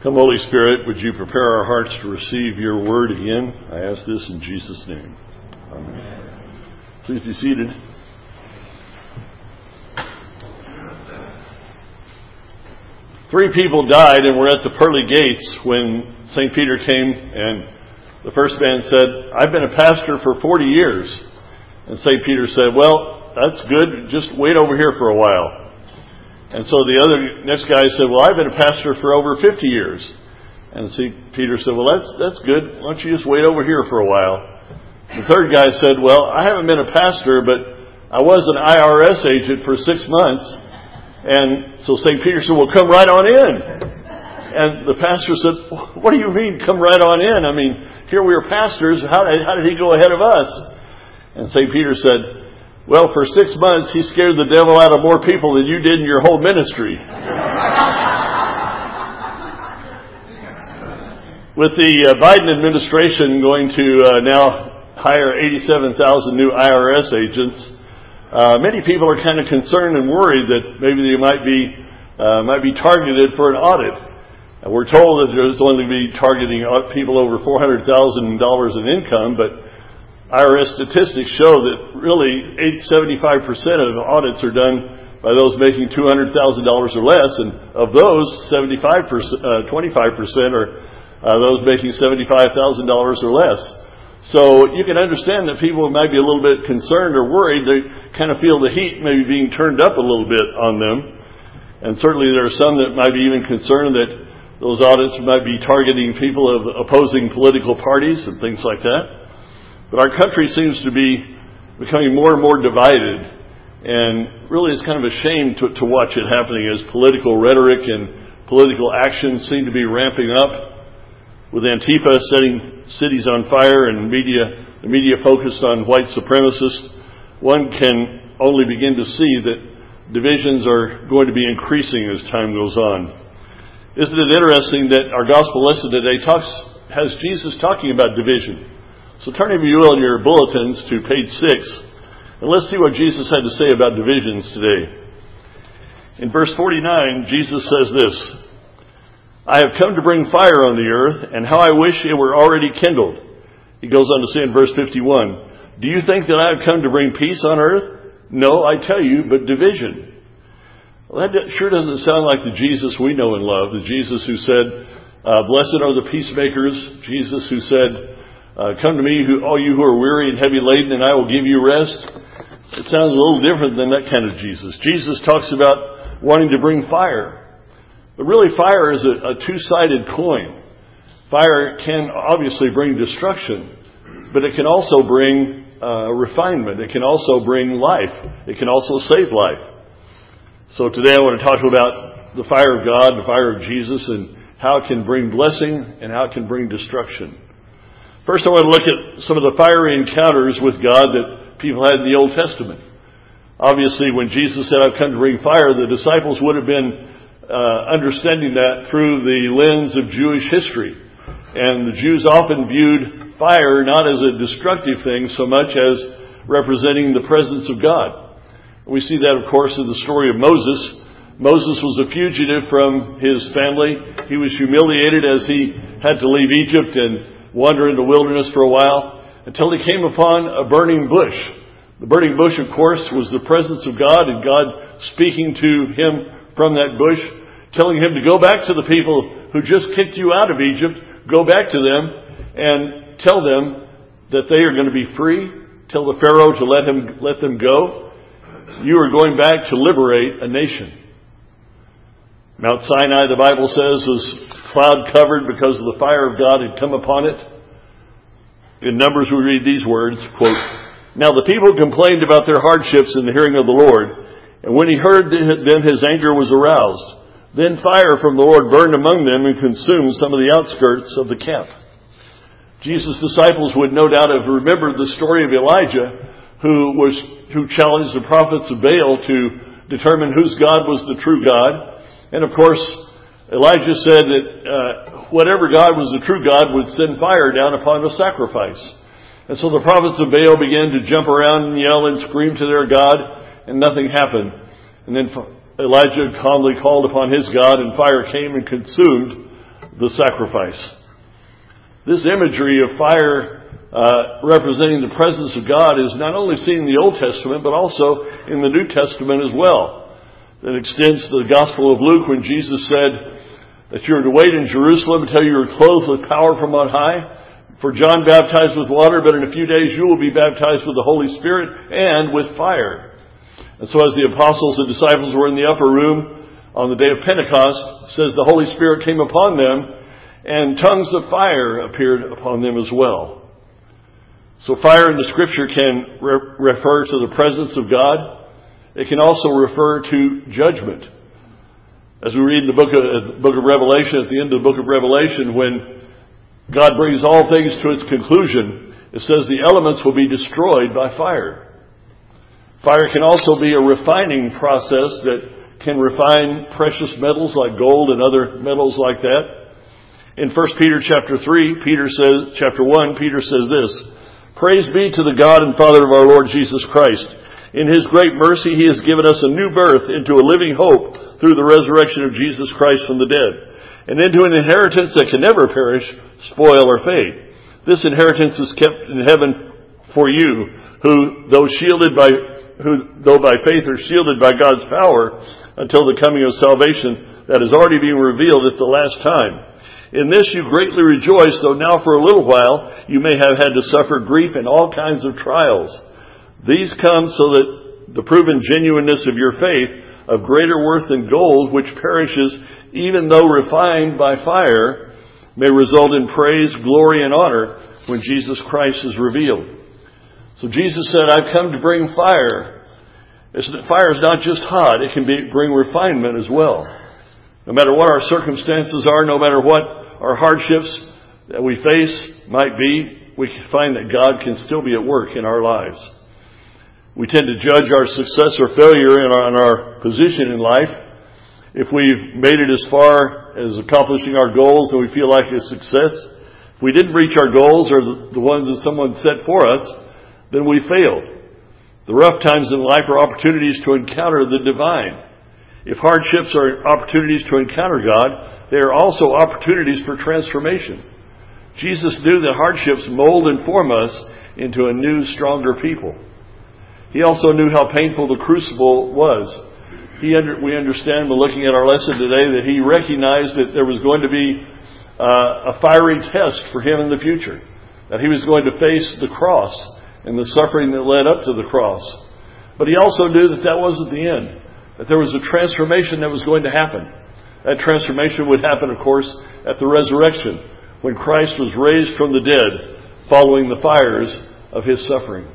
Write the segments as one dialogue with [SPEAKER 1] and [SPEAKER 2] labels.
[SPEAKER 1] Come, Holy Spirit, would you prepare our hearts to receive your word again? I ask this in Jesus' name. Amen. Please be seated. Three people died and were at the pearly gates when St. Peter came, and the first man said, "I've been a pastor for 40 years. And St. Peter said, "Well, that's good. Just wait over here for a while." And so the next guy said, "Well, I've been a pastor for over 50 years. And St. Peter said, "Well, that's good. Why don't you just wait over here for a while?" The third guy said, "Well, I haven't been a pastor, but I was an IRS agent for 6 months." And so St. Peter said, "Well, come right on in." And the pastor said, "What do you mean, come right on in? I mean, here we are pastors. How did he go ahead of us?" And St. Peter said, "Well, for 6 months, he scared the devil out of more people than you did in your whole ministry." With the Biden administration going to now hire 87,000 new IRS agents, many people are kind of concerned and worried that maybe they might be targeted for an audit. And we're told that there's only going to be targeting people over $400,000 in income, but IRS statistics show that really 75% of audits are done by those making $200,000 or less, and of those, 25% are those making $75,000 or less. So you can understand that people might be a little bit concerned or worried. They kind of feel the heat maybe being turned up a little bit on them. And certainly there are some that might be even concerned that those audits might be targeting people of opposing political parties and things like that. But our country seems to be becoming more and more divided. And really it's kind of a shame to watch it happening as political rhetoric and political actions seem to be ramping up. With Antifa setting cities on fire and the media focused on white supremacists, one can only begin to see that divisions are going to be increasing as time goes on. Isn't it interesting that our gospel lesson today has Jesus talking about division? So turn, if you will, in your bulletins to page 6, and let's see what Jesus had to say about divisions today. In verse 49, Jesus says this, "I have come to bring fire on the earth, and how I wish it were already kindled." He goes on to say in verse 51, "Do you think that I have come to bring peace on earth? No, I tell you, but division." Well, that sure doesn't sound like the Jesus we know and love, the Jesus who said, "Blessed are the peacemakers," Jesus who said, "Come to me, all you who are weary and heavy laden, and I will give you rest." It sounds a little different than that kind of Jesus. Jesus talks about wanting to bring fire. But really, fire is a two-sided coin. Fire can obviously bring destruction, but it can also bring refinement. It can also bring life. It can also save life. So today I want to talk about the fire of God, the fire of Jesus, and how it can bring blessing and how it can bring destruction. First, I want to look at some of the fiery encounters with God that people had in the Old Testament. Obviously, when Jesus said, "I've come to bring fire," the disciples would have been understanding that through the lens of Jewish history. And the Jews often viewed fire not as a destructive thing so much as representing the presence of God. We see that, of course, in the story of Moses. Moses was a fugitive from his family. He was humiliated as he had to leave Egypt and wander in the wilderness for a while until he came upon a burning bush. The burning bush, of course, was the presence of God, and God speaking to him from that bush, telling him to go back to the people who just kicked you out of Egypt, go back to them and tell them that they are going to be free. Tell the Pharaoh to let them go. You are going back to liberate a nation. Mount Sinai, the Bible says, was cloud covered because of the fire of God had come upon it. In Numbers we read these words, quote, "Now the people complained about their hardships in the hearing of the Lord, and when he heard them, his anger was aroused. Then fire from the Lord burned among them and consumed some of the outskirts of the camp." Jesus' disciples would no doubt have remembered the story of Elijah, who challenged the prophets of Baal to determine whose God was the true God. And of course, Elijah said that whatever God was the true God would send fire down upon the sacrifice. And so the prophets of Baal began to jump around and yell and scream to their God, and nothing happened. And then Elijah calmly called upon his God, and fire came and consumed the sacrifice. This imagery of fire representing the presence of God is not only seen in the Old Testament, but also in the New Testament as well. That extends to the Gospel of Luke when Jesus said that you are to wait in Jerusalem until you are clothed with power from on high. For John baptized with water, but in a few days you will be baptized with the Holy Spirit and with fire. And so as the apostles and disciples were in the upper room on the day of Pentecost, it says the Holy Spirit came upon them, and tongues of fire appeared upon them as well. So fire in the Scripture can refer to the presence of God. It can also refer to judgment. As we read in the book of Revelation, at the end of the book of Revelation, when God brings all things to its conclusion, it says the elements will be destroyed by fire. Fire can also be a refining process that can refine precious metals like gold and other metals like that. In 1 Peter chapter 3, chapter 1, Peter says this, "Praise be to the God and Father of our Lord Jesus Christ. In His great mercy He has given us a new birth into a living hope through the resurrection of Jesus Christ from the dead, and into an inheritance that can never perish, spoil, or fade. This inheritance is kept in heaven for you, who, though by faith are shielded by God's power until the coming of salvation that is already being revealed at the last time. In this you greatly rejoice, though now for a little while you may have had to suffer grief in all kinds of trials. These come so that the proven genuineness of your faith, of greater worth than gold, which perishes even though refined by fire, may result in praise, glory, and honor when Jesus Christ is revealed." So Jesus said, "I've come to bring fire." Fire is not just hot, it can bring refinement as well. No matter what our circumstances are, no matter what our hardships that we face might be, we can find that God can still be at work in our lives. We tend to judge our success or failure on our position in life. If we've made it as far as accomplishing our goals and we feel like a success, if we didn't reach our goals or the ones that someone set for us, then we failed. The rough times in life are opportunities to encounter the divine. If hardships are opportunities to encounter God, they are also opportunities for transformation. Jesus knew that hardships mold and form us into a new, stronger people. He also knew how painful the crucible was. We understand by looking at our lesson today that He recognized that there was going to be a fiery test for Him in the future. That He was going to face the cross and the suffering that led up to the cross. But He also knew that that wasn't the end. That there was a transformation that was going to happen. That transformation would happen, of course, at the resurrection, when Christ was raised from the dead, following the fires of His suffering.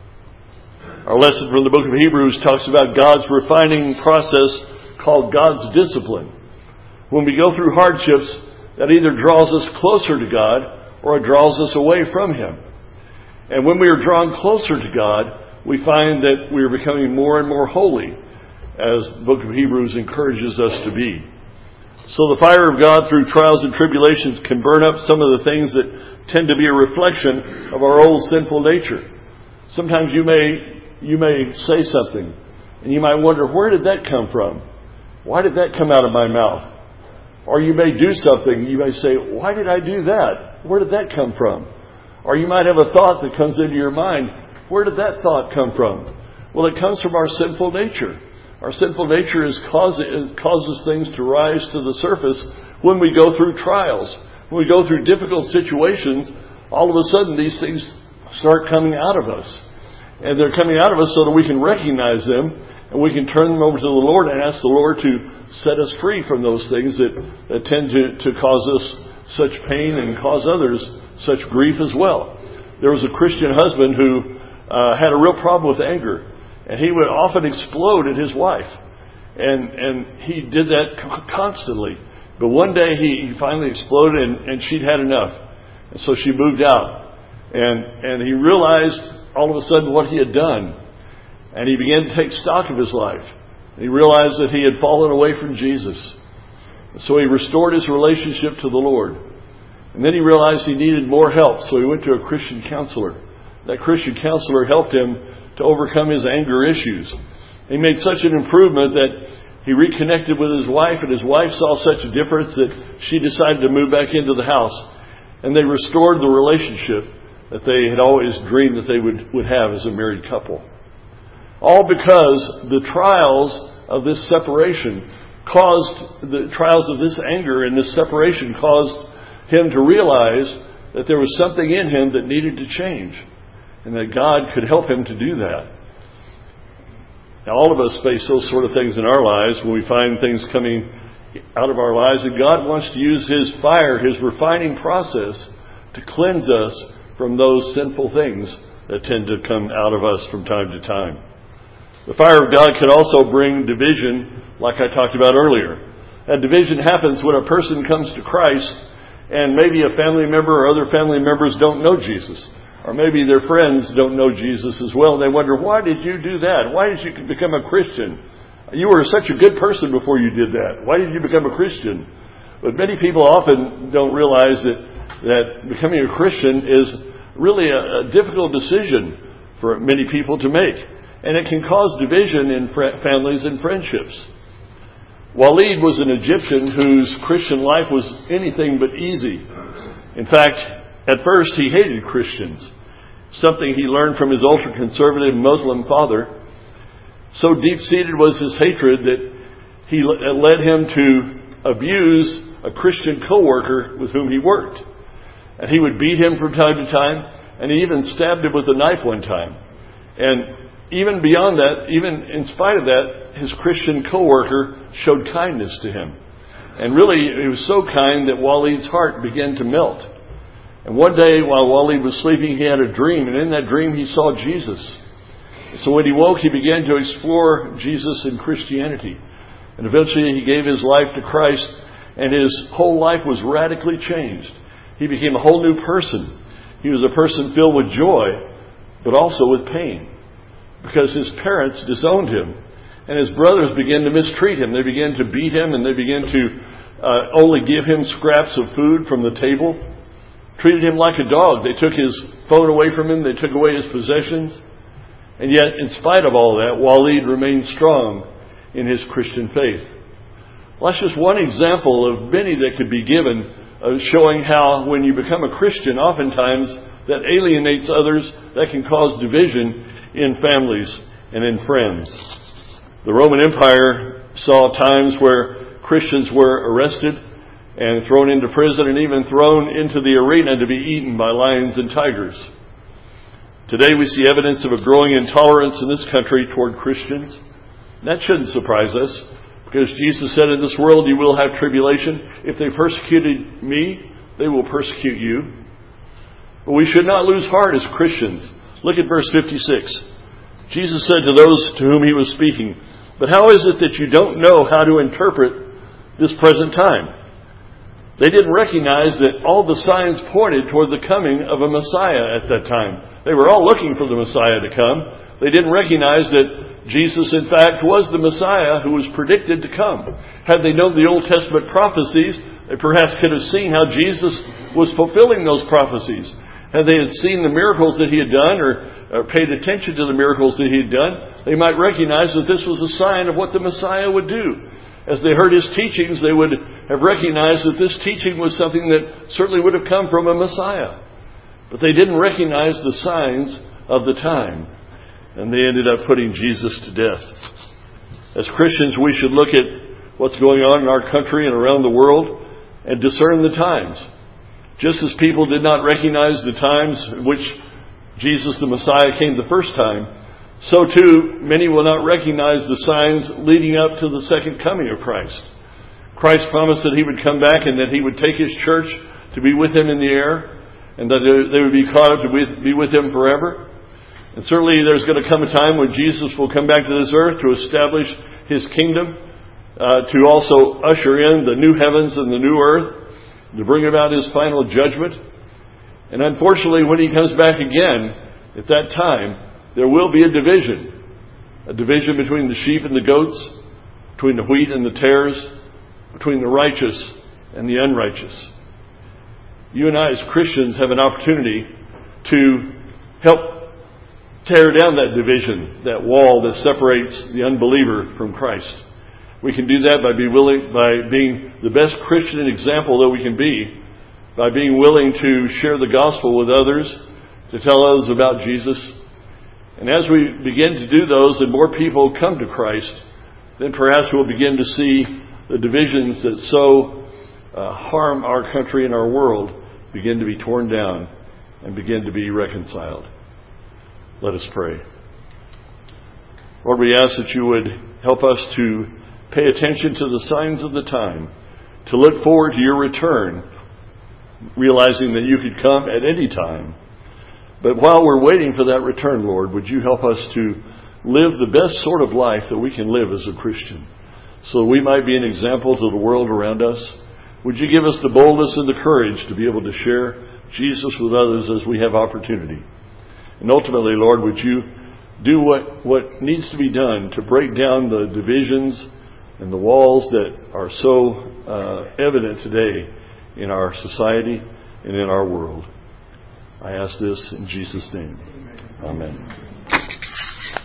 [SPEAKER 1] Our lesson from the book of Hebrews talks about God's refining process called God's discipline. When we go through hardships, that either draws us closer to God or it draws us away from Him. And when we are drawn closer to God, we find that we are becoming more and more holy, as the book of Hebrews encourages us to be. So the fire of God through trials and tribulations can burn up some of the things that tend to be a reflection of our old sinful nature. Sometimes you may say something, and you might wonder, where did that come from? Why did that come out of my mouth? Or you may do something, you may say, why did I do that? Where did that come from? Or you might have a thought that comes into your mind. Where did that thought come from? Well, it comes from our sinful nature. Our sinful nature causes things to rise to the surface when we go through trials. When we go through difficult situations, all of a sudden these things start coming out of us. And they're coming out of us so that we can recognize them and we can turn them over to the Lord and ask the Lord to set us free from those things that tend to cause us such pain and cause others such grief as well. There was a Christian husband who had a real problem with anger, and he would often explode at his wife. And he did that constantly. But one day he finally exploded and she'd had enough. And so she moved out. And he realized all of a sudden what he had done. And he began to take stock of his life. He realized that he had fallen away from Jesus. So he restored his relationship to the Lord. And then he realized he needed more help, so he went to a Christian counselor. That Christian counselor helped him to overcome his anger issues. He made such an improvement that He reconnected with his wife, and his wife saw such a difference that she decided to move back into the house. And they restored the relationship that they had always dreamed that they would have as a married couple. All because the trials of this separation the trials of this anger and this separation caused him to realize that there was something in him that needed to change, and that God could help him to do that. Now, all of us face those sort of things in our lives when we find things coming out of our lives, and God wants to use His fire, His refining process, to cleanse us from those sinful things that tend to come out of us from time to time. The fire of God can also bring division, like I talked about earlier. That division happens when a person comes to Christ, and maybe a family member or other family members don't know Jesus. Or maybe their friends don't know Jesus as well. And they wonder, why did you do that? Why did you become a Christian? You were such a good person before you did that. Why did you become a Christian? But many people often don't realize that becoming a Christian is really a difficult decision for many people to make. And it can cause division in families and friendships. Walid was an Egyptian whose Christian life was anything but easy. In fact, at first he hated Christians, something he learned from his ultra-conservative Muslim father. So deep-seated was his hatred that he led him to abuse a Christian co-worker with whom he worked. And he would beat him from time to time, and he even stabbed him with a knife one time. And even beyond that, even in spite of that, his Christian co-worker showed kindness to him. And really, he was so kind that Walid's heart began to melt. And one day, while Walid was sleeping, he had a dream, and in that dream he saw Jesus. So when he woke, he began to explore Jesus and Christianity. And eventually he gave his life to Christ, and his whole life was radically changed. He became a whole new person. He was a person filled with joy, but also with pain, because his parents disowned him, and his brothers began to mistreat him. They began to beat him, and they began to only give him scraps of food from the table, treated him like a dog. They took his phone away from him. They took away his possessions. And yet, in spite of all that, Walid remained strong in his Christian faith. Well, that's just one example of many that could be given, showing how when you become a Christian, oftentimes that alienates others, that can cause division in families and in friends. The Roman Empire saw times where Christians were arrested and thrown into prison, and even thrown into the arena to be eaten by lions and tigers. Today we see evidence of a growing intolerance in this country toward Christians. That shouldn't surprise us, because Jesus said, in this world you will have tribulation. If they persecuted me, they will persecute you. But we should not lose heart as Christians. Look at verse 56. Jesus said to those to whom he was speaking, "But how is it that you don't know how to interpret this present time?" They didn't recognize that all the signs pointed toward the coming of a Messiah at that time. They were all looking for the Messiah to come. They didn't recognize that Jesus, in fact, was the Messiah who was predicted to come. Had they known the Old Testament prophecies, they perhaps could have seen how Jesus was fulfilling those prophecies. Had they seen the miracles that he had done, or paid attention to the miracles that he had done, they might recognize that this was a sign of what the Messiah would do. As they heard his teachings, they would have recognized that this teaching was something that certainly would have come from a Messiah. But they didn't recognize the signs of the time, and they ended up putting Jesus to death. As Christians, we should look at what's going on in our country and around the world and discern the times. Just as people did not recognize the times in which Jesus the Messiah came the first time, so too many will not recognize the signs leading up to the second coming of Christ. Christ promised that he would come back and that he would take his church to be with him in the air, and that they would be caught up to be with him forever. And certainly there's going to come a time when Jesus will come back to this earth to establish his kingdom, to also usher in the new heavens and the new earth, to bring about his final judgment. And unfortunately, when he comes back again, at that time, there will be a division between the sheep and the goats, between the wheat and the tares, between the righteous and the unrighteous. You and I as Christians have an opportunity to help tear down that division, that wall that separates the unbeliever from Christ. We can do that by being the best Christian example that we can be, by being willing to share the gospel with others, to tell others about Jesus. And as we begin to do those and more people come to Christ, then perhaps we'll begin to see the divisions that so harm our country and our world begin to be torn down and begin to be reconciled. Let us pray. Lord, we ask that you would help us to pay attention to the signs of the time, to look forward to your return, realizing that you could come at any time. But while we're waiting for that return, Lord, would you help us to live the best sort of life that we can live as a Christian, so that we might be an example to the world around us? Would you give us the boldness and the courage to be able to share Jesus with others as we have opportunity? And ultimately, Lord, would you do what needs to be done to break down the divisions and the walls that are so evident today in our society and in our world. I ask this in Jesus' name. Amen.